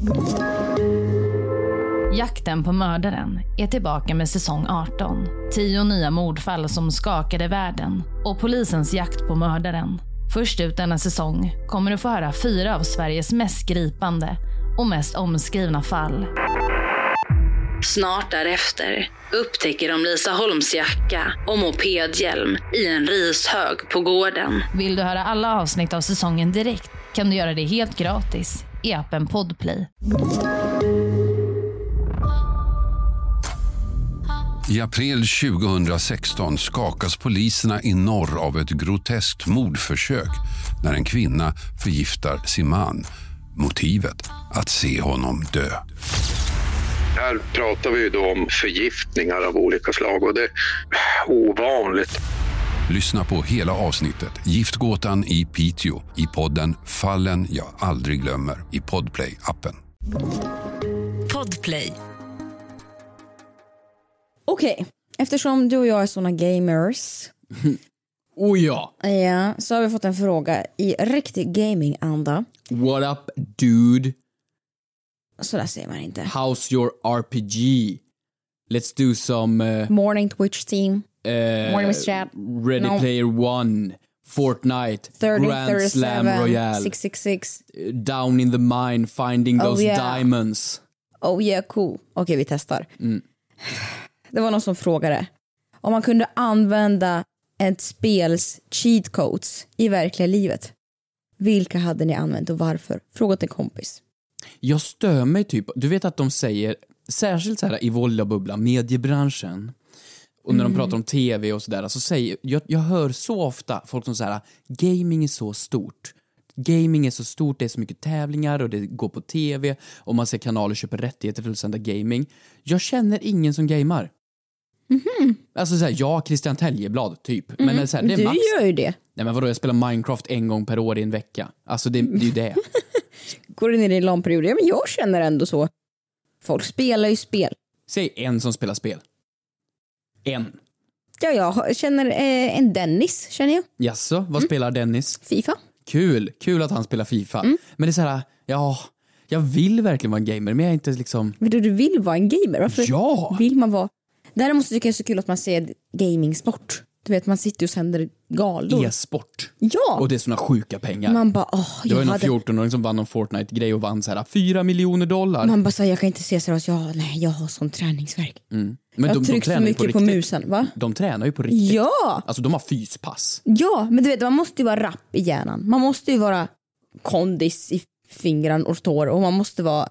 Jakten på mördaren är tillbaka med säsong 18. 10 nya mordfall som skakade världen och polisens jakt på mördaren. Först ut denna säsong kommer du få höra 4 av Sveriges mest gripande och mest omskrivna fall. Snart därefter upptäcker de Lisa Holms jacka och mopedhjälm i en rishög på gården. Vill du höra alla avsnitt av säsongen direkt kan du göra det helt gratis i appen Podplay. I april 2016 skakas poliserna i norr av ett groteskt mordförsök när en kvinna förgiftar sin man. Motivet att se honom dö. Här pratar vi ju då om förgiftningar av olika slag och det är ovanligt. Lyssna på hela avsnittet Giftgåtan i Piteå i podden Fallen jag aldrig glömmer i Podplay-appen. Podplay. Okej, eftersom du och jag är såna gamers. Oh ja. Ja, så har vi fått en fråga i riktig gaming-anda. What up, dude? Så där säger man inte. How's your RPG? Let's do some... Morning Twitch team. Morning Miss Chat. Ready Player One. Fortnite. 30, Grand 37, Slam Royale. 666. Down in the mine, finding those diamonds. Oh yeah, cool. Okej, vi testar. Det var någon som frågade om man kunde använda ett spels cheat codes i verkliga livet. Vilka hade ni använt och varför? Fråga till en kompis. Jag stör mig typ. Du vet att de säger, särskilt så här i Vollabubbla, mediebranschen, och när de pratar om tv och sådär, så säger jag hör så ofta folk som säger gaming är så stort. Gaming är så stort, det är så mycket tävlingar och det går på tv och man ser kanaler köper rättigheter för att sända gaming. Jag känner ingen som gamar. Alltså såhär, ja, Christian Täljeblad typ. Men så här, det är du max. gör ju det. Nej, men vadå, jag spelar Minecraft en gång per år i en vecka. Alltså det är ju det. Går du ner i en lång period? Ja, men jag känner ändå så. Folk spelar ju spel. Säg en som spelar spel. En. Ja, jag känner en Dennis, känner jag. Jaså, vad spelar Dennis? FIFA. Kul att han spelar FIFA. Men det är så här, ja, jag vill verkligen vara en gamer, men jag är inte liksom... Men du vill vara en gamer? Varför vill man vara... Däremot tycker jag det är så kul att man ser gaming-sport. Du vet, man sitter och sänder galor. E-sport. Ja. Och det är såna sjuka pengar. Man bara, det var ju någon 14-åring som vann någon Fortnite-grej och vann så här $4 miljoner. Man bara, jag kan inte se så att jag har sån träningsverk. Men jag trycker så mycket på musen, va? De tränar ju på riktigt. Ja. Alltså de har fyspass. Ja, men du vet, man måste ju vara rapp i hjärnan. Man måste ju vara kondis i fingran och tår och man måste vara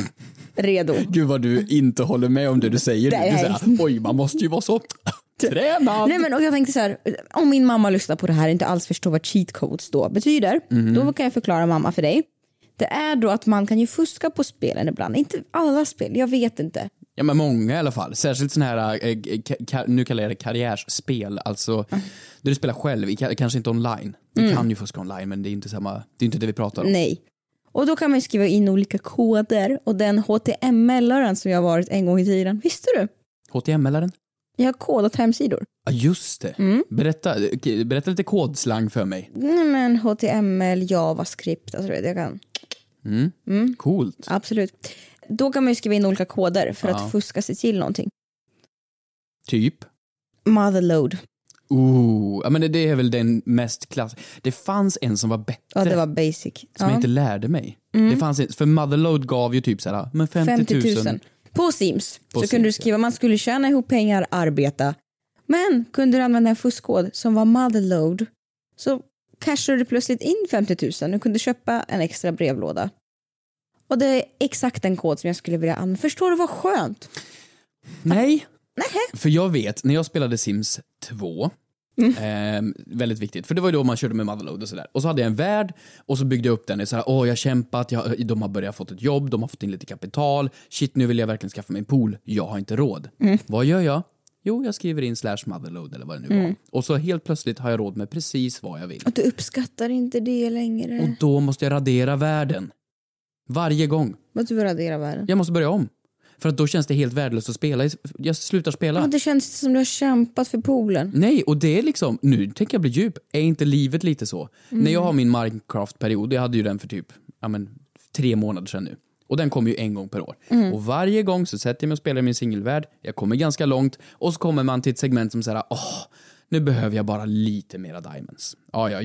redo. Gud vad du inte håller med om det du säger. Du säger, oj, man måste ju vara så tränad. Nej, men och jag tänkte så här, om min mamma lyssnar på det här och inte alls förstår vad cheat codes då betyder, då kan jag förklara mamma för dig. Det är då att man kan ju fuska på spelen ibland. Inte alla spel, jag vet inte. Ja, men många i alla fall. Särskilt sån här, nu kallar jag det karriärsspel. Alltså, där du spelar själv, kanske inte online. Du kan ju fuska online, men det är inte samma, det är inte det vi pratar om. Nej. Och då kan man skriva in olika koder. Och den HTML-aren som jag har varit en gång i tiden. Visste du? HTML-aren? Jag har kodat hemsidor. Ja, just det. Berätta lite kodslang för mig. Nej, men HTML, JavaScript, alltså jag kan. Coolt. Absolut. Då kan man ju skriva in olika koder för att fuska sig till någonting. Typ? Motherload. Ja, men det är väl den mest klass. Det fanns en som var bättre. Ja, det var basic. Som jag inte lärde mig. Det fanns en, för Motherload gav ju typ så här, men 50 000. På Sims så kunde du skriva, man skulle tjäna ihop pengar, arbeta. Men kunde du använda en fuskkod som var Motherload, så cashade du plötsligt in 50 000. Du kunde köpa en extra brevlåda. Och det är exakt den kod som jag skulle vilja använda. Förstår du vad skönt? Nej. För jag vet, när jag spelade Sims 2, väldigt viktigt, för det var ju då man körde med Motherload och sådär. Och så hade jag en värld och så byggde jag upp den och så här, jag har kämpat, de har börjat fått ett jobb, de har fått in lite kapital, shit, nu vill jag verkligen skaffa mig en pool, jag har inte råd. Vad gör jag? Jo, jag skriver in /Motherload eller vad det nu var. Och så helt plötsligt har jag råd med precis vad jag vill. Och du uppskattar inte det längre. Och då måste jag radera världen. Varje gång. Vad du radera världen? Jag måste börja om. För att då känns det helt värdelöst att spela. Jag slutar spela. Ja, det känns som du har kämpat för poolen. Nej, och det är liksom, nu tänker jag bli djup. Är inte livet lite så? När jag har min Minecraft-period, jag hade ju den för typ 3 månader sedan nu. Och den kommer ju en gång per år. Och varje gång så sätter jag mig och spelar i min singelvärld. Jag kommer ganska långt. Och så kommer man till ett segment som säger, nu behöver jag bara lite mera diamonds.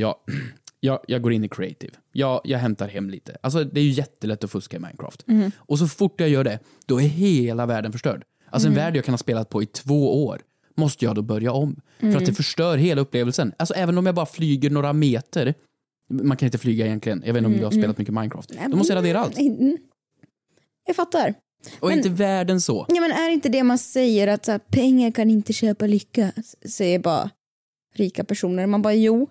Jag går in i creative. Jag hämtar hem lite. Alltså det är ju jättelätt att fuska i Minecraft. Och så fort jag gör det, då är hela världen förstörd. Alltså en värld jag kan ha spelat på i 2 år måste jag då börja om. För att det förstör hela upplevelsen. Alltså även om jag bara flyger några meter. Man kan inte flyga egentligen. Jag vet inte om du har spelat mycket Minecraft. Då måste jag radera allt. Jag fattar. Och inte världen så. Ja, men är inte det man säger att så här, pengar kan inte köpa lycka? Säger bara rika personer. Man bara jo.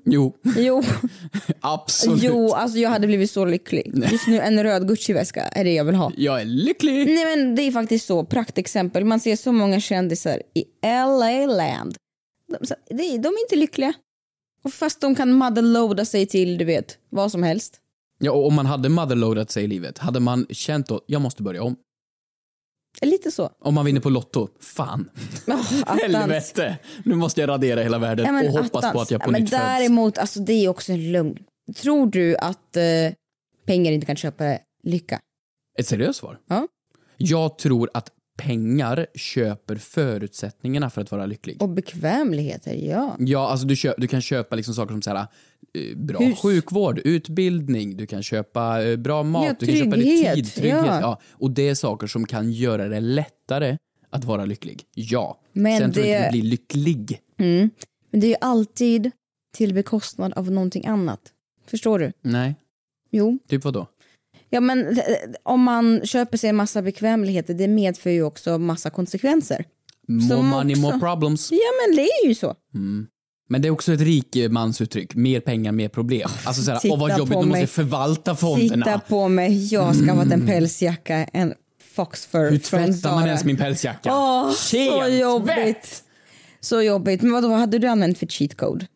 Absolut. Jo, alltså jag hade blivit så lycklig. Just nu en röd Gucci-väska är det jag vill ha. Jag är lycklig. Nej, men det är faktiskt så. Praktexempel. Man ser så många kändisar i LA-land. De är inte lyckliga. Och fast de kan motherloada sig till, du vet, vad som helst. Ja, och om man hade motherloadat sig i livet, hade man känt då, jag måste börja om. Lite så. Om man vinner på Lotto, fan. Helvete. Nu måste jag radera hela världen och hoppas på att jag på nytt föds. Men däremot, alltså det är också en lugn. Tror du att pengar inte kan köpa lycka? Ett seriöst svar? Ja. Jag tror att pengar köper förutsättningarna för att vara lycklig. Och bekvämligheter, ja. Ja, alltså du kan köpa liksom saker som så här, bra sjukvård, utbildning, du kan köpa bra mat, du kan köpa lite tid, trygghet. Ja. Och det är saker som kan göra det lättare att vara lycklig. Ja. Men sen tror jag inte du blir lycklig. Men det är ju alltid till bekostnad av någonting annat. Förstår du? Nej. Jo. Typ vad då? Ja, men om man köper sig en massa bekvämligheter, det medför ju också massa konsekvenser. More money, more problems. Ja, men det är ju så. Men det är också ett rikemansuttryck. Mer pengar, mer problem. Alltså såhär, vad jobbigt, du måste förvalta fonderna. Titta på mig, jag har skaffat en pälsjacka, en foxfur. Hur tvättar man ens min pälsjacka? Så jobbigt. Så jobbigt. Men vad hade du använt för cheat code?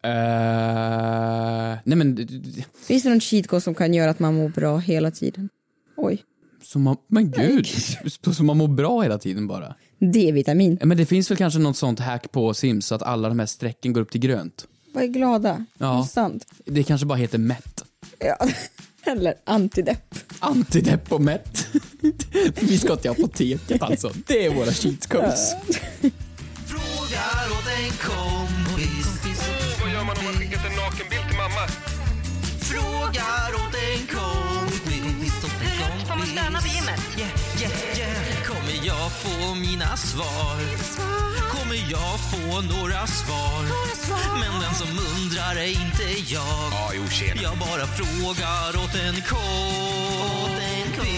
Nej men... Finns det någon cheat code som kan göra att man mår bra hela tiden? Oj. Men gud, så man mår bra hela tiden bara. D-vitamin. Men det finns väl kanske något sånt hack på Sims så att alla de här strecken går upp till grönt. Vad är glada. Ja. Sant. Det kanske bara heter mätt. Ja. Eller antidepp. Antidepp och mätt. Vi ska till apoteket alltså. Det är våra cheat codes. Frågar åt en kompis. Vad gör man om man skickat en nakenbild till mamma? Frågar åt en kompis. Får man stöna på gymmet? Kommer jag få mina svar? Kommer jag få några svar? Men den som undrar är inte jag. Jag bara frågar åt en kompis.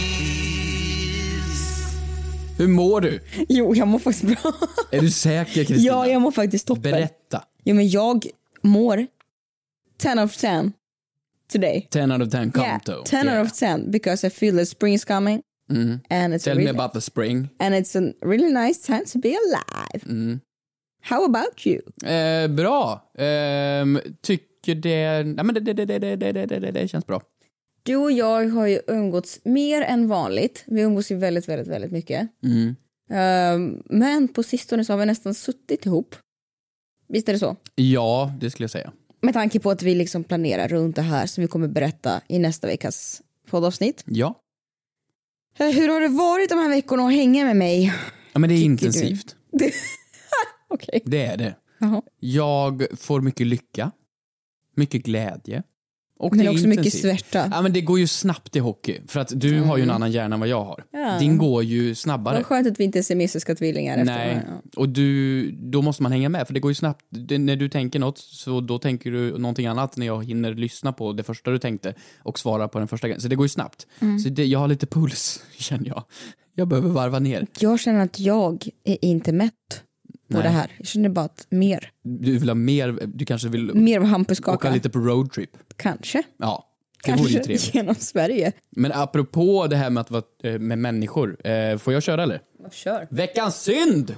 Hur mår du? Jo, jag mår faktiskt bra. Är du säker, Kristina? Ja, jag mår faktiskt toppen. Berätta. Jo, men jag mår 10 out of 10 today. 10 out of 10 konto. Yeah, 10 out of 10 because I feel the spring's coming. And it's Tell me about the spring. And it's a really nice time to be alive. How about you? Bra. Tycker det... Nej, men det känns bra. Du och jag har ju umgåtts mer än vanligt. Vi umgås ju väldigt, väldigt, väldigt mycket. Men på sistone så har vi nästan suttit ihop. Visst är det så? Ja, det skulle jag säga. Med tanke på att vi liksom planerar runt det här som vi kommer berätta i nästa veckas poddavsnitt. Ja. Hur har det varit de här veckorna att hänga med mig? Ja, men det är intensivt. Okej. Det är det. Jaha. Jag får mycket lycka. Mycket glädje. Och Men det är också intensivt. mycket svärta. Ja, men det går ju snabbt i hockey. För att du har ju en annan hjärna än vad jag har. Ja. Din går ju snabbare. Vad skönt att vi inte är siamesiska tvillingar. Nej, och då måste man hänga med. För det går ju snabbt. När du tänker något, så då tänker du någonting annat när jag hinner lyssna på det första du tänkte och svara på den första grejen. Så det går ju snabbt. Så jag har lite puls, känner jag. Jag behöver varva ner. Jag känner att jag är inte mätt på det här. Jag känner bara att mer. Du vill ha mer, du kanske vill mer av hampuskaka. åka lite på roadtrip. Kanske. Ja, det vore ju Kanske trevligt. genom Sverige. Men apropå det här med att vara med människor, får jag köra eller? Kör. Veckans synd!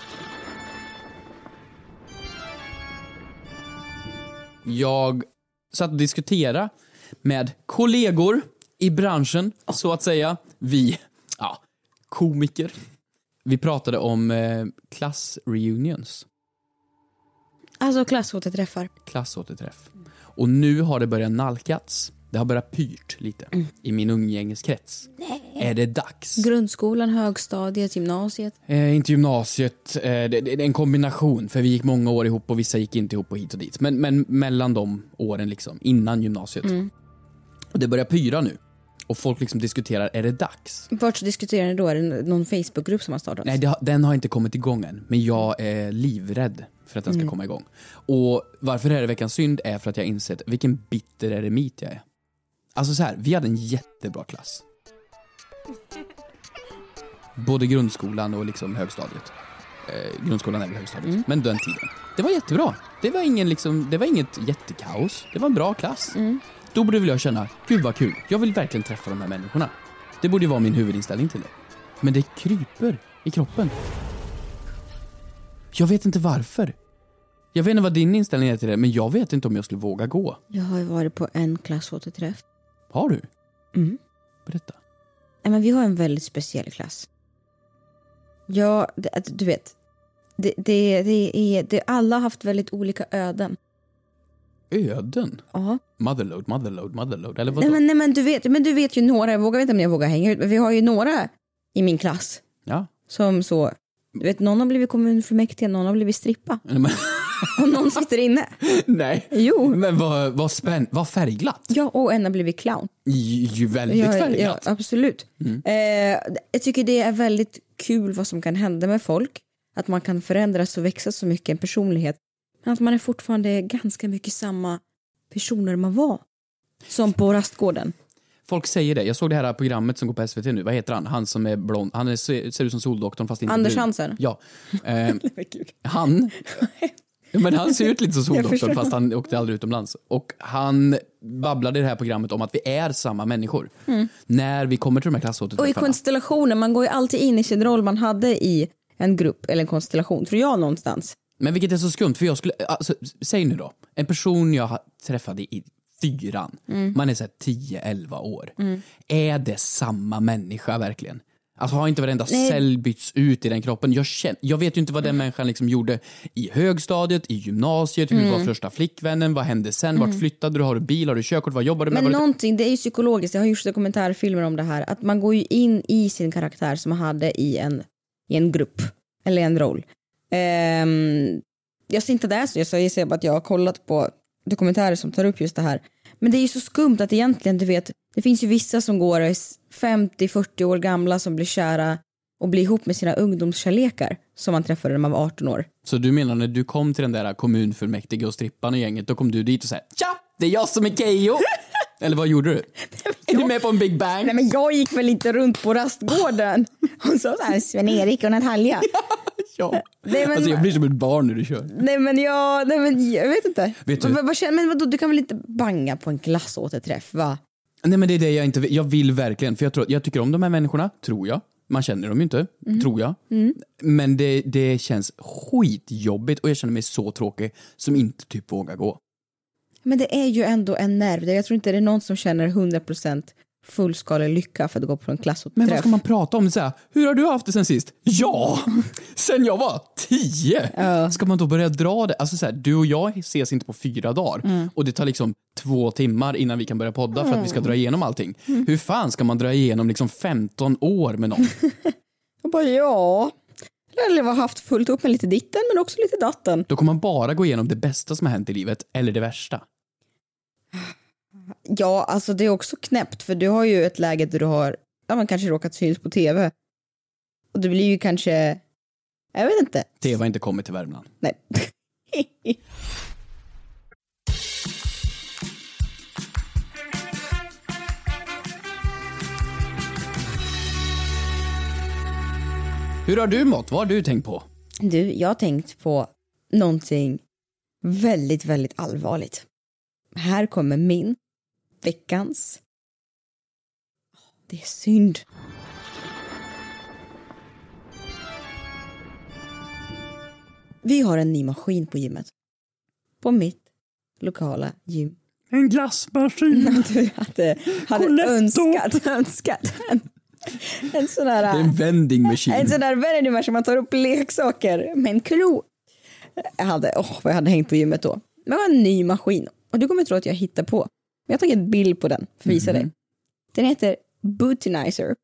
Jag satt och diskuterade med kollegor i branschen, så att säga. Vi, komiker. Vi pratade om klassreunions. Alltså klassåterträffar. Klassåterträff. Och nu har det börjat nalkats. Det har börjat pyrt lite i min umgängeskrets. Är det dags? Grundskolan, högstadiet, gymnasiet? Inte gymnasiet. Det är en kombination. För vi gick många år ihop och vissa gick inte ihop och hit och dit. Men mellan de åren liksom, innan gymnasiet. Och det börjar pyra nu. Och folk liksom diskuterar, är det dags? Vart diskuterar ni då? Är det någon Facebookgrupp som har startat? Nej, den har inte kommit igång än. Men jag är livrädd för att den ska komma igång. Och varför är det veckans synd är för att jag insett vilken bitter eremit jag är. Alltså så här, vi hade en jättebra klass. Både grundskolan och liksom högstadiet. Grundskolan är väl högstadiet. Men den tiden. Det var jättebra. Det var inget jättekaos. Det var en bra klass. Då borde väl jag känna, gud vad kul. Jag vill verkligen träffa de här människorna. Det borde ju vara min huvudinställning till det. Men det kryper i kroppen. Jag vet inte varför. Jag vet inte vad din inställning är till det, men jag vet inte om jag skulle våga gå. Jag har ju varit på en klassåterträff. Har du? Berätta. Nej, men vi har en väldigt speciell klass. Ja, du vet. Alla har haft väldigt olika öden. Öden? Ja. Motherload. Eller vad? Nej, men du vet ju några. Jag vet inte om jag vågar hänga ut. Men vi har ju några i min klass. Ja. Som så. Du vet, någon har blivit kommunfullmäktige, någon har blivit strippa. Och någon sitter inne. Nej. Jo. Men vad färgglatt. Ja, och en har blivit clown. Ju väldigt färgglatt. Ja, absolut. Jag tycker det är väldigt kul vad som kan hända med folk. Att man kan förändras och växa så mycket en personlighet. Men att man är fortfarande ganska mycket samma personer man var. Som på rastgården. Folk säger det. Jag såg det här programmet som går på SVT nu. Vad heter han? Han som är blond. Han ser ut som Soldoktorn fast inte Anders brun. Hansen. Ja. Han... Ja, men han ser ut lite som Soldoktorn fast han åkte aldrig utomlands. Och han babblade i det här programmet om att vi är samma människor. När vi kommer till de här klassåterträffarna. Och i konstellationer. Man går ju alltid in i sin roll man hade i en grupp eller en konstellation. Tror jag någonstans. Men vilket är så skumt. För jag skulle... Alltså, säg nu då. En person jag träffade i 4. Man är så här 10-11 år. Är det samma människa verkligen? Alltså har inte varenda cell bytts ut i den kroppen. Jag vet ju inte vad den människan liksom gjorde i högstadiet, i gymnasiet. Hur var första flickvännen? Vad hände sen? Vart flyttade du? Har du bil? Har du körkort? Vad jobbar du med? Men någonting, det är ju psykologiskt. Jag har gjort dokumentärfilmer om det här. Att man går ju in i sin karaktär som man hade i en grupp. Eller en roll. Jag ser inte det så. Jag säger bara att jag har kollat på dokumentärer som tar upp just det här. Men det är ju så skumt att egentligen, du vet, det finns ju vissa som går 50-40 år gamla som blir kära och blir ihop med sina ungdomskärlekar som man träffade när man var 18 år. Så du menar när du kom till den där kommunfullmäktige och strippan och gänget, då kom du dit och sa tja, det är jag som är Keyyo. Eller vad gjorde du? Är du med på en Big Bang? Nej, men jag gick väl inte runt på rastgården. Hon sa så här, Sven-Erik och Natalia. Ja. Nej, men, alltså jag blir som ett barn när du kör. Nej men jag vet inte. Vet du? Men vadå, du kan väl inte banga på en klassåterträff, va? Nej, men det är det jag inte vill. Jag vill verkligen, för jag tycker om de här människorna, tror jag. Man känner dem ju inte, tror jag. Men det känns skitjobbigt och jag känner mig så tråkig som inte typ vågar gå. Men det är ju ändå en nerv. Jag tror inte det är någon som känner 100% fullskalig lycka för att gå på en klassåterträff. Men vad ska man prata om? Så här, hur har du haft det sen sist? Ja, sen jag var 10. Ska man då börja dra det? Alltså så här, du och jag ses inte på 4 dagar. Och det tar liksom 2 timmar innan vi kan börja podda för att vi ska dra igenom allting. Hur fan ska man dra igenom liksom 15 år med någon? Jag bara, eller har haft fullt upp med lite ditten men också lite datten. Då kommer man bara gå igenom det bästa som har hänt i livet eller det värsta. Ja, alltså det är också knäppt för du har ju ett läge där du har man kanske råkat syns på tv. Och det blir ju kanske, jag vet inte. TV har inte kommit till Värmland. Nej. Hur har du mått? Vad har du tänkt på? Du, jag har tänkt på någonting väldigt, väldigt allvarligt. Här kommer min veckans. Det är synd. Vi har en ny maskin på gymmet. På mitt lokala gym. En glassmaskin. Du hade önskat en sån här. Det är en vending machine. En sån där vending machine man tar upp leksaker med en klo. Jag hade hängt på gymmet då. Men det var en ny maskin. Och du kommer tro att jag hittar på. Jag har tagit en bild på den för att visa dig. Den heter Bootinizer.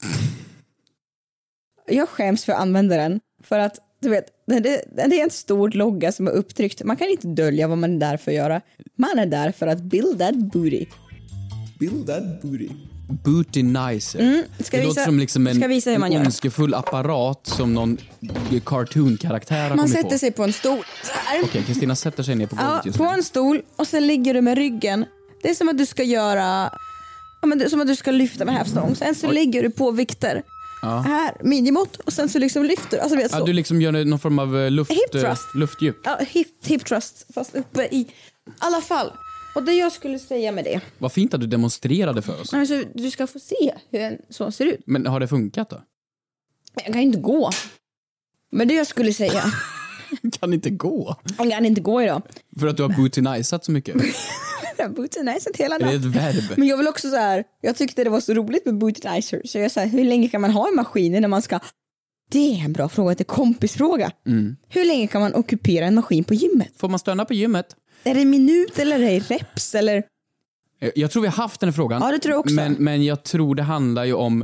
Jag skäms för att använda den. För att, du vet, det är en stor logga som är upptryckt. Man kan inte dölja vad man är där för att göra. Man är där för att build that booty. Build that booty. Bootinizer. Det låter som liksom en ondskefull apparat som någon cartoon-karaktär har man kommit på. Man sätter sig på en stol. Okej, Kristina sätter sig ner på golvet just nu. På en stol och sen ligger du med ryggen. Det är som att du ska göra... Ja, men som att du ska lyfta med hävstång. Sen så ligger du på vikter. Ja. Här, minimått. Och sen så liksom lyfter alltså, vet, så. Du liksom gör någon form av luftdjup. Ja, hip thrust. Fast uppe i alla fall. Och det jag skulle säga med det. Vad fint att du demonstrerade för oss. Alltså, du ska få se hur en sån ser ut. Men har det funkat då? Jag kan inte gå. Men det jag skulle säga. Kan inte gå? Jag kan inte gå idag. För att du har bootinizat så mycket? Jag har bootinizat hela natten. Det är ett verb. Men jag vill också så här. Jag tyckte det var så roligt med bootinizer. Så jag sa, hur länge kan man ha en maskin när man ska... Det är en bra fråga, det är kompisfråga. Hur länge kan man ockupera en maskin på gymmet? Får man stöna på gymmet? Är det en minut eller är det reps eller? Jag tror vi har haft den frågan. Ja, det tror jag också. Men jag tror det handlar ju om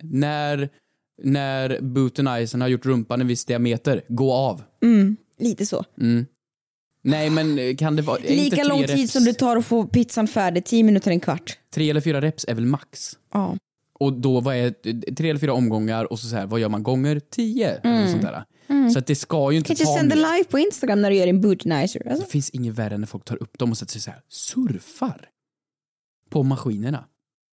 när bootinizern har gjort rumpan en viss diameter, gå av. Lite så. Nej, men kan det vara lika lång tid reps? Som det tar att få pizzan färdig, 10 minuter, en kvart. 3 eller 4 reps är väl max? Ja. Och då vad är 3 eller 4 omgångar och så här, vad gör man gånger 10 eller sånt där. Så att det ska ju inte ta. Kan du sända live på Instagram när du gör en bootinizer? Alltså? Det finns inget värre när folk tar upp dem och sätter sig så här, surfar på maskinerna.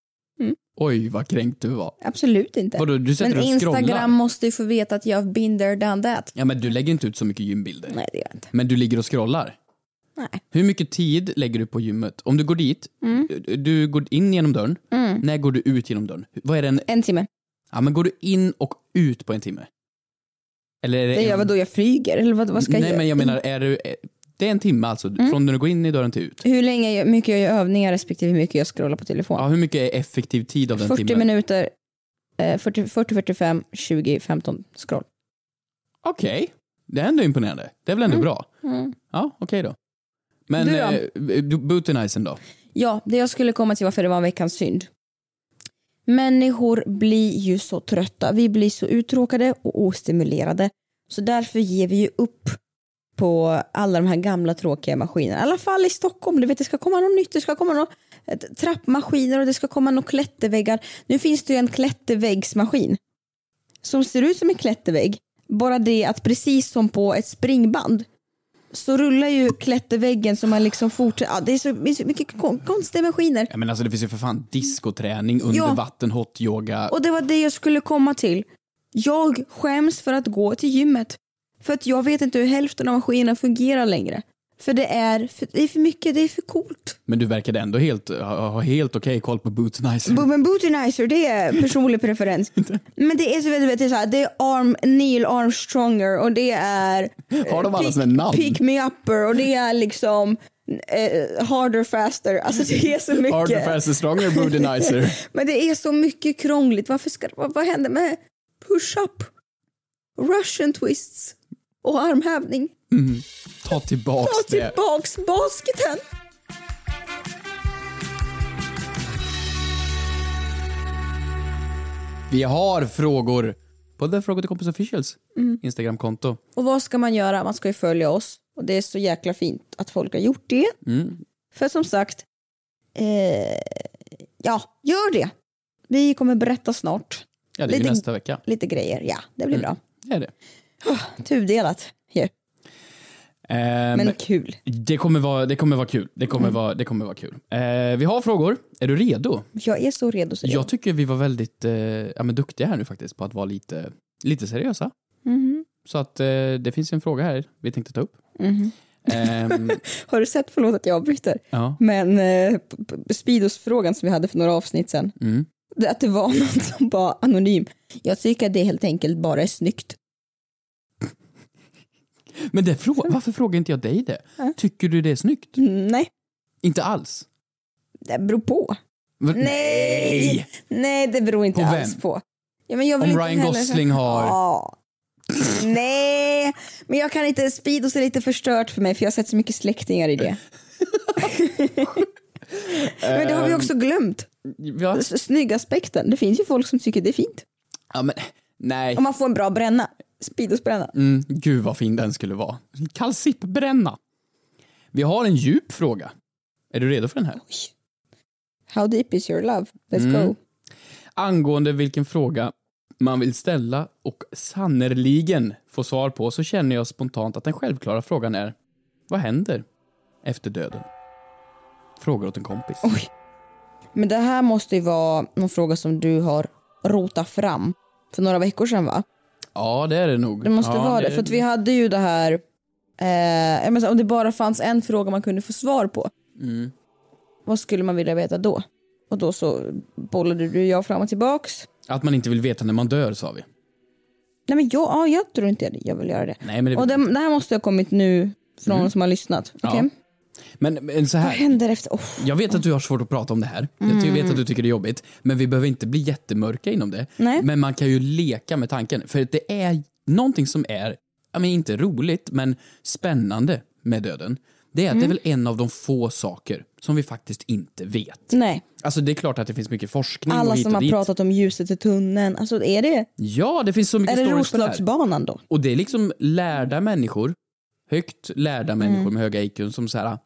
Oj, vad kränkt du var. Absolut inte. Vadå, du sätter men och Instagram scrollar. Måste ju få veta att jag been there, done that. Ja, men du lägger inte ut så mycket gymbilder. Nej, det gör jag inte. Men du ligger och scrollar. Nej. Hur mycket tid lägger du på gymmet? Om du går dit, du går in genom dörren. När går du ut genom dörren? Vad är det en timme. Ja, men går du in och ut på en timme? Eller är det gör vad då jag flyger? Eller vad ska jag göra? Nej, men jag menar, det är en timme alltså, från när du går in i dörren till ut. Hur länge, mycket jag gör övningar respektive hur mycket jag scrollar på telefon? Ja, hur mycket är effektiv tid av den 40 timmen? minuter, 40-45, 20-15 scroll. Okej, det är ändå imponerande. Det är väl ändå bra? Ja, okej då. Men bootinizern då? Ja, det jag skulle komma till varför det var en veckans synd. Människor blir ju så trötta. Vi blir så uttråkade och ostimulerade. Så därför ger vi ju upp på alla de här gamla tråkiga maskinerna. I alla fall i Stockholm. Du vet, det ska komma något nytt. Det ska komma något trappmaskiner och det ska komma något klätterväggar. Nu finns det ju en klätterväggsmaskin som ser ut som en klättervägg. Bara det att precis som på ett springband så rullar ju klätterväggen som man liksom fortsätter. Ja, det är så mycket konstiga maskiner. Ja, men alltså det finns ju för fan diskoträning, under vatten, hot yoga. Och det var det jag skulle komma till. Jag skäms för att gå till gymmet. För att jag vet inte hur hälften av maskinerna fungerar längre. För det är för mycket, det är för coolt. Men du verkade ändå ha helt okej koll på bootinizer. Men bootinizer, det är personlig preferens. Men det är så, vet du, så här, det är Neil Armstronger och det är har de alla sådana namn? Pick Me Upper och det är liksom Harder Faster. Alltså det är så mycket. Harder Faster Stronger bootinizer. Men det är så mycket krångligt. Vad händer med push-up, Russian twists och armhävning? Ta tillbaks basketen. Vi har frågor på The Frågor till Kompis Officials Instagram-konto. Och vad ska man göra? Man ska ju följa oss. Och det är så jäkla fint att folk har gjort det. För som sagt, gör det. Vi kommer berätta snart. Ja, det är nästa vecka. Lite grejer, ja. Det blir bra. Det är det. Tudelat. Here. Men kul. Det kommer vara kul. Det kommer vara kul. Vi har frågor. Är du redo? Jag är så redo. Jag tycker vi var väldigt duktiga här nu faktiskt på att vara lite seriösa. Så att det finns en fråga här vi tänkte ta upp. Har du sett, förlåt att jag avbryter, men Speedos-frågan som vi hade för några avsnitt sedan, att det var någon som var anonym. Jag tycker att det helt enkelt bara är snyggt. Men varför frågar inte jag dig det? Tycker du det är snyggt? Nej. Inte alls? Det beror på. Nej, det beror inte alls på. Ja, men jag vill om Ryan Gosling har... Nej, men jag kan inte. Speedos är lite förstört för mig för jag har sett så mycket släktingar i det. Men det har vi också glömt. Ja. Snyggaspekten. Det finns ju folk som tycker det är fint. Ja, men nej. Om man får en bra bränna. Speedosbränna. Gud vad fin den skulle vara. Kalsippbränna. Vi har en djup fråga. Är du redo för den här? Oj. How deep is your love? Let's go. Angående vilken fråga man vill ställa och sannerligen få svar på, så känner jag spontant att den självklara frågan är: vad händer efter döden? Frågar åt en kompis. Oj. Men det här måste ju vara någon fråga som du har rotat fram för några veckor sedan, va? Ja, det är det nog. Det måste vara det. För att vi hade ju det här om det bara fanns en fråga man kunde få svar på. Vad skulle man vilja veta då? Och då så bollade du och jag fram och tillbaks. Att man inte vill veta när man dör, sa vi. Nej, men jag tror inte jag vill göra det. Nej, men och det här måste ha kommit nu från någon som har lyssnat. Okay? Ja. Men så här. Vad händer efter? Jag vet att du har svårt att prata om det här. Jag vet att du tycker det är jobbigt. Men vi behöver inte bli jättemörka inom det. Nej. Men man kan ju leka med tanken. För det är någonting som är, inte roligt, men spännande med döden. Det är att det är väl en av de få saker som vi faktiskt inte vet. Nej. Alltså det är klart att det finns mycket forskning. Alla och hit som och har dit. pratat om ljuset i tunneln. Alltså är det? Ja, det finns så mycket stories. Är det stories på det här. Roslagsbanan då? Och det är liksom lärda människor. Högt lärda människor med höga IQ som säger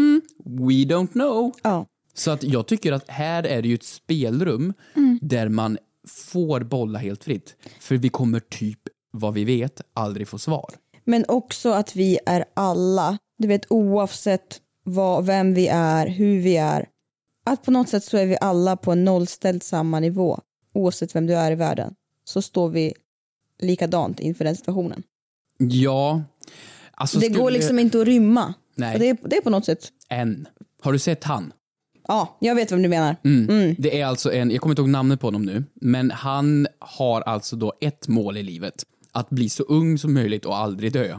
we don't know. Ja. Så att jag tycker att här är det ju ett spelrum där man får bolla helt fritt. För vi kommer typ, vad vi vet, aldrig få svar. Men också att vi är alla, du vet, oavsett vem vi är, hur vi är. Att på något sätt så är vi alla på en nollställd samma nivå. Oavsett vem du är i världen. Så står vi likadant inför den situationen. Ja. Alltså det går liksom inte att rymma. Nej. Och det är på något sätt. Har du sett han? Ja, jag vet vem du menar. Det är alltså jag kommer inte ihåg namnet på honom nu. Men han har alltså då ett mål i livet. Att bli så ung som möjligt och aldrig dö.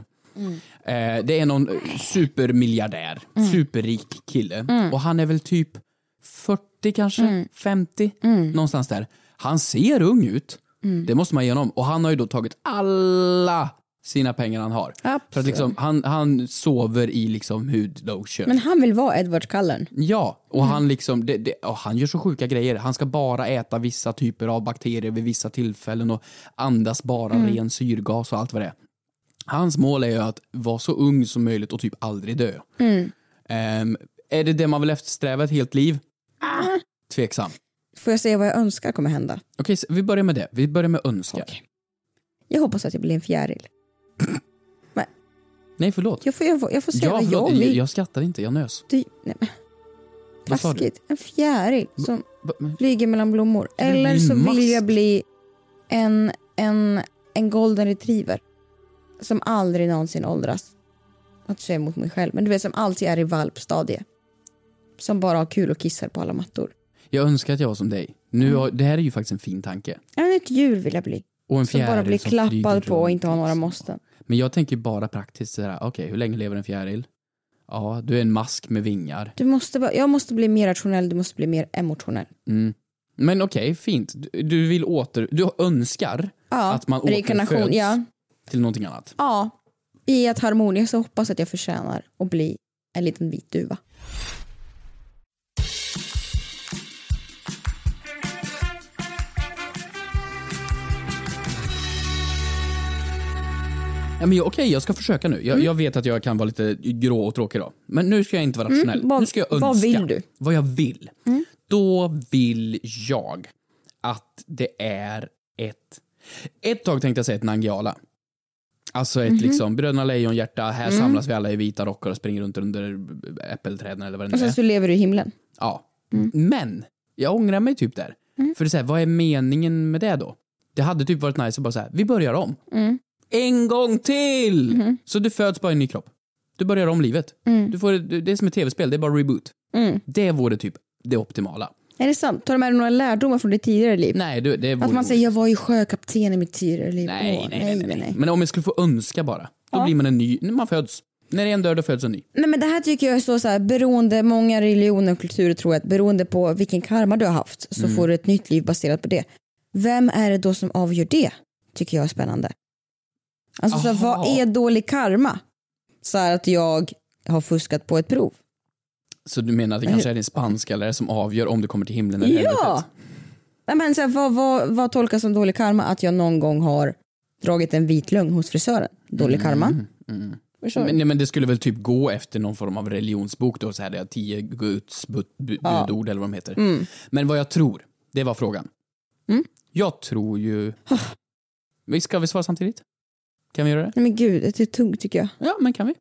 Det är någon supermiljardär, superrik kille. Och han är väl typ 40 kanske, 50, någonstans där. Han ser ung ut, det måste man ge honom. Och han har ju då tagit alla sina pengar han har. Absolut. För att liksom, han sover i liksom hudlotion. Men han vill vara Edward Cullen. Ja, och han liksom han gör så sjuka grejer. Han ska bara äta vissa typer av bakterier vid vissa tillfällen och andas bara ren syrgas och allt vad det är. Hans mål är ju att vara så ung som möjligt och typ aldrig dö. Är det man vill eftersträva ett helt liv? Tveksam. Får jag säga vad jag önskar kommer hända? Okej, vi börjar med det. Vi börjar med önskar. Okay. Jag hoppas att jag blir en fjäril. Men, nej, förlåt. Jag får säga vad jag vill. Jag skrattar inte, jag nös. Nej, men. Taskigt. En fjäril som flyger mellan blommor. Eller så vill jag bli en golden retriever. Som aldrig någonsin åldras. Att säga emot mig själv. Men du vet, som alltid är i valpstadie. Som bara har kul och kissar på alla mattor. Jag önskar att jag var som dig. Det här är ju faktiskt en fin tanke. Ja, ett djur vill jag bli. Och en fjäril som bara blir klappad på och inte ha några måsten. Men jag tänker bara praktiskt sådär. Okej, hur länge lever en fjäril? Ja, du är en mask med vingar. Jag måste bli mer rationell, du måste bli mer emotionell. Men okej, fint. Du önskar att man återföds till någonting annat. Ja, i ett harmoni så hoppas att jag förtjänar att bli en liten vit duva. Ja, men okej, jag ska försöka nu. Jag vet att jag kan vara lite grå och tråkig då. Men nu ska jag inte vara rationell. Nu ska jag önska. Vad vill du? Vad jag vill. Då vill jag att det är ett tag tänkte jag säga ett Nangijala. Alltså ett liksom Bröderna Lejonhjärta. Här samlas vi alla i vita rockar och springer runt under äppelträden eller vad det nu är. Och sen så lever du i himlen. Ja. Men jag ångrar mig typ där. För det är så här, vad är meningen med det då? Det hade typ varit nice att bara säga, vi börjar om. En gång till! Så du föds bara i en ny kropp. Du börjar om livet. Du får, det är som ett tv-spel, det är bara reboot. Det vore typ det optimala. Är det sant? Tar du med dig några lärdomar från ditt tidigare liv? Nej, det vore... Att man säger, jag var ju sjökapten i mitt tidigare liv. Nej. Men om jag skulle få önska bara, då blir man en ny, när man föds. När en dör, då föds en ny. Nej, men det här tycker jag är så här, beroende, många religioner och kulturer tror att beroende på vilken karma du har haft så får du ett nytt liv baserat på det. Vem är det då som avgör det? Tycker jag är spännande. Alltså så vad är dålig karma? Så här att jag har fuskat på ett prov. Så du menar att det kanske är din spanskallare som avgör om du kommer till himlen eller helvetet? Ja! Men så här, vad tolkas som dålig karma? Att jag någon gång har dragit en vit lögn hos frisören. Dålig karma. Men det skulle väl typ gå efter någon form av religionsbok då, så här, det är 10 Guds budord eller vad de heter. Men vad jag tror, det var frågan. Jag tror ju... Ska vi svara samtidigt? Kan vi göra det? Nej men gud, det är tungt tycker jag. Ja, men kan vi?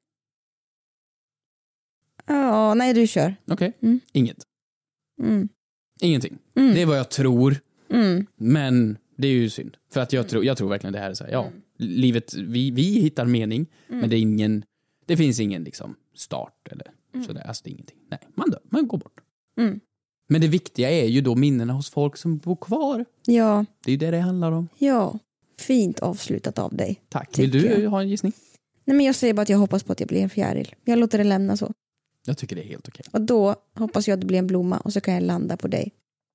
Ja, nej du kör. Okej, inget. Ingenting. Det är vad jag tror. Men det är ju synd. För att jag tror verkligen det här är så här, ja, livet, vi hittar mening, men det finns ingen liksom start eller sådär, alltså det är ingenting. Nej, man dör, man går bort. Men det viktiga är ju då minnena hos folk som bor kvar. Ja. Det är ju det handlar om. Ja, fint avslutat av dig. Tack. Vill du ha en gissning? Nej men jag säger bara att jag hoppas på att jag blir en fjäril. Jag låter det lämna så. Jag tycker det är helt okej. Och då hoppas jag att det blir en blomma och så kan jag landa på dig.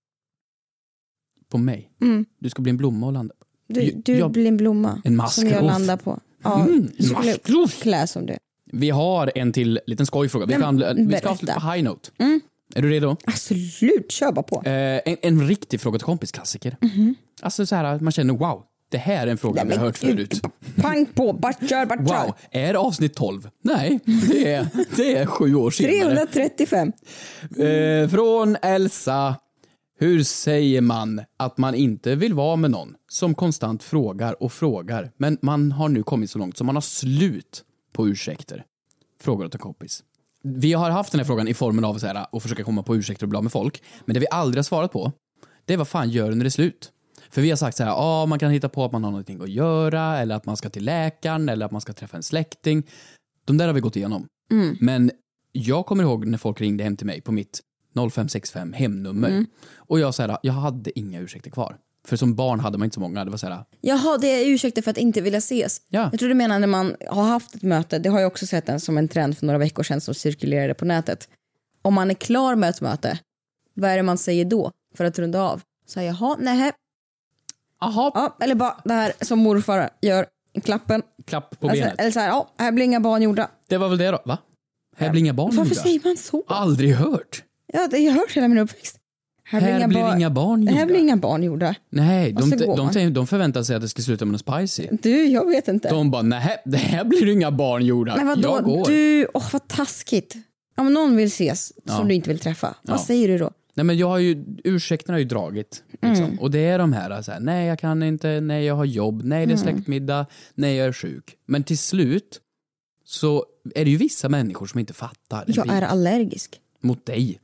På mig? Du ska bli en blomma och landa på. Du blir en blomma. En maskrov. Som jag landar på. Ja, en maskrov. Klä som det. Vi har en till liten skojfråga. Vi ska avsluta på high note. Är du redo? Absolut, kör bara på. En riktig fråga till kompisklassiker. Alltså så här, man känner wow, det här är en fråga jag har hört förut. Pang på, bara kör. Wow, är det avsnitt 12? Nej, det är 7 år senare. 335. Från Elsa. Hur säger man att man inte vill vara med någon som konstant frågar och frågar, men man har nu kommit så långt så man har slut på ursäkter? Frågar åt en kompis. Vi har haft den här frågan i formen av så här, att försöka komma på ursäkter och bli med folk, men det vi aldrig har svarat på, det är vad fan gör när det är slut? För vi har sagt så här, man kan hitta på att man har någonting att göra, eller att man ska till läkaren, eller att man ska träffa en släkting. De där har vi gått igenom. Men jag kommer ihåg när folk ringde hem till mig på mitt 0565 hemnummer. Och jag sa jag hade inga ursäkter kvar. För som barn hade man inte så många. Det var så här. Jaha, det är ursäkter för att inte vilja ses. Ja. Jag tror du menar när man har haft ett möte. Det har jag också sett som en trend för några veckor sedan som cirkulerade på nätet. Om man är klar med ett möte, vad är det man säger då för att runda av? Så jaha, nej. Aha. Ja, eller bara det här som morfar gör, klappen. Klapp på benet. Eller så här, här blir inga barn gjorda. Det var väl det då, va? Här blir inga barn gjorda. Varför säger man så? Aldrig hört. Ja, det har jag hört hela min uppväxt. Här blir inga barn gjorda. Här blir inga barn gjorda. Nej, de förväntar sig att det ska sluta med något spicy. Du, jag vet inte. De bara, nej, det här blir inga barn gjorda. Men vadå? Jag går. Du, vad taskigt. Om någon vill ses som du inte vill träffa, vad säger du då? Nej, men ursäkterna har ju dragit. Liksom. Och det är de här, så här, nej jag kan inte, nej jag har jobb, nej det är släktmiddag, nej jag är sjuk. Men till slut så är det ju vissa människor som inte fattar. Jag är allergisk. Mot dig.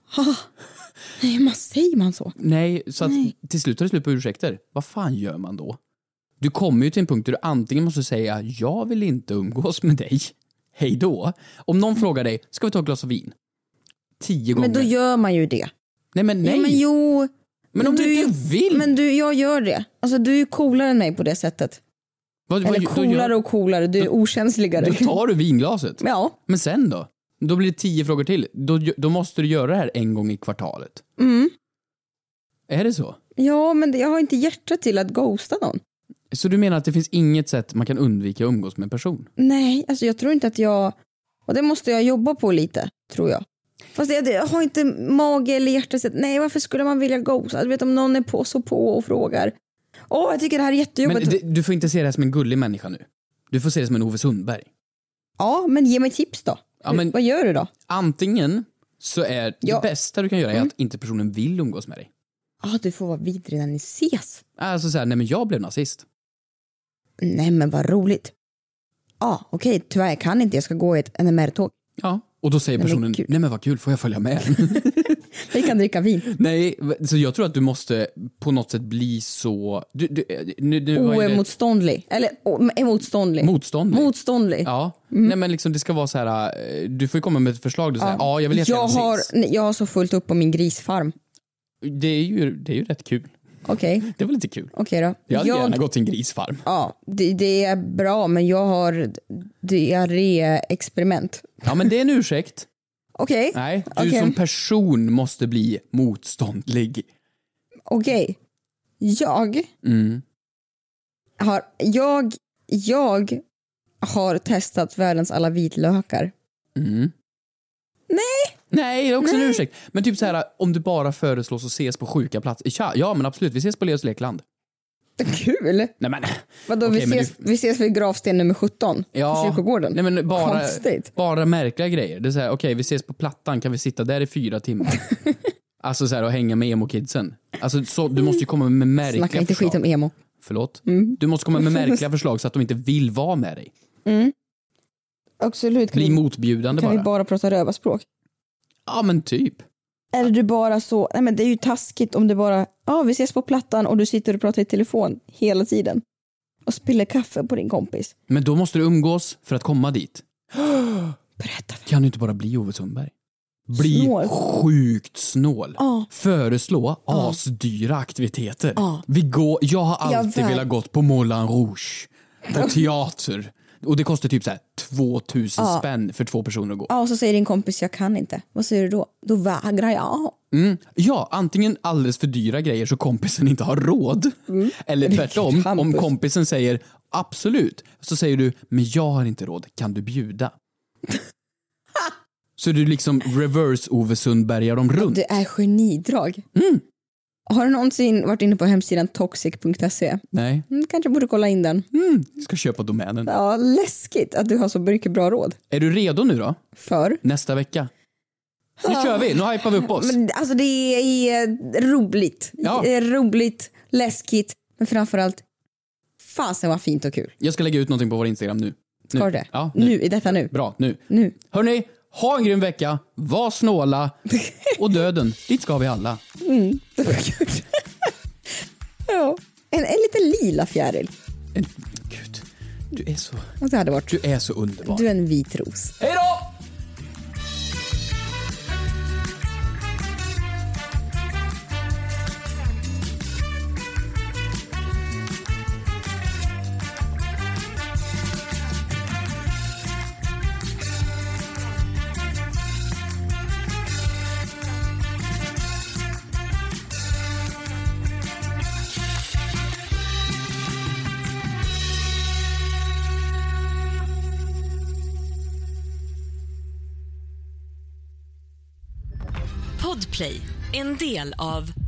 Nej, man säger man så? Nej, så att till slut tar det slut på ursäkter. Vad fan gör man då? Du kommer ju till en punkt där du antingen måste säga jag vill inte umgås med dig. Hej då. Om någon frågar dig, ska vi ta ett glas av vin? 10 gånger. Men då gör man ju det. Nej, men nej. Ja, men jo. Men om du inte vill. Men jag gör det. Alltså du är ju coolare än mig på det sättet. Eller coolare och coolare. Du är okänsligare. Då tar du vinglaset. Ja. Men sen då? Då blir det 10 frågor till. Då måste du göra det här en gång i kvartalet. Är det så? Ja, men jag har inte hjärta till att ghosta någon. Så du menar att det finns inget sätt man kan undvika att umgås med en person? Nej, alltså jag tror inte att jag... Och det måste jag jobba på lite, tror jag. Fast jag har inte mage eller hjärta. Nej, varför skulle man vilja ghosta? Du vet om någon är på och frågar. Jag tycker det här är jättejobbigt. Men du får inte se det här som en gullig människa nu. Du får se det som en Ove Sundberg. Ja, men ge mig tips då. Ja, men vad gör du då? Antingen så är det bästa du kan göra är att inte personen vill umgås med dig. Ja, du får vara vidrig när ni ses. Alltså så här, nej men jag blev nazist. Nej men vad roligt. Okej, tyvärr kan inte, jag ska gå i ett NMR-tåg. Ja, och då säger personen, nej men vad kul, får jag följa med? Vi kan dricka vin. Nej, så jag tror att du måste på något sätt bli så... Oemotståndlig. Eller emotståndlig. Motståndlig. Ja, nej men liksom det ska vara så här, du får ju komma med ett förslag. Jag vill jag har så fullt upp på min grisfarm. Det är ju rätt kul. Okej. Det var lite kul. Okej då. Jag hade gärna gått till en grisfarm. Ja, det är bra, men jag har diarré-experiment. Ja, men det är en ursäkt. Okej. Nej, du som person måste bli motståndlig. Okej. Jag har testat världens alla vitlökar. Nej. Nej, det är också en ursäkt. Men typ så här, om du bara föreslås att ses på sjuka platser. Ja, men absolut, vi ses på Leos lekland. Kul. Nej men. Vadå, Okay, vi ses vid gravsten nummer 17 på kyrkogården. Nej men bara märkliga grejer. Det är så här, okej, vi ses på Plattan, kan vi sitta där i 4 timmar? Alltså så här, och hänga med emo-kidsen. Alltså så, du måste ju komma med märkliga Snacka inte förslag. skit om emo. Förlåt. Du måste komma med märkliga förslag så att de inte vill vara med dig. Absolut. Bli motbjudande kan bara. Vi bara prata rövarspråk? Ja men typ. Eller du bara så, nej men det är ju taskigt om du bara, vi ses på Plattan och du sitter och pratar i telefon hela tiden. Och spiller kaffe på din kompis. Men då måste du umgås för att komma dit. Berätta. Kan du inte bara bli Ove Sundberg? Bli sjukt snål. Föreslå asdyra aktiviteter. Jag har alltid velat gått på Moulin Rouge. På teater. Och det kostar typ så här 2000 spänn för 2 personer att gå. Ja, och så säger din kompis, jag kan inte. Vad säger du då? Då vägrar jag. Ja, antingen alldeles för dyra grejer så kompisen inte har råd. Eller tvärtom, om kompisen säger absolut, så säger du, men jag har inte råd, kan du bjuda? Så du liksom reverse Ove Sundbergar dem runt. Det är genidrag. Har du någonsin varit inne på hemsidan toxic.se? Nej. Kanske borde kolla in den. Ska köpa domänen. Ja, läskigt att du har så mycket bra råd. Är du redo nu då? För? Nästa vecka. Nu kör vi, nu hypar vi upp oss. Men, alltså det är roligt. Ja. Det är roligt, läskigt, men framförallt fasen var fint och kul. Jag ska lägga ut någonting på vår Instagram nu. Ska du det? Ja, nu, i detta nu. Bra, nu. Hörrni, ha en grym vecka, var snåla och döden, dit ska vi alla. Det var kul. Ja, en liten lila fjäril. Gud, du är så... Och det hade varit... Du är så underbar. Du är en vit ros. Hej då! Podplay, en del av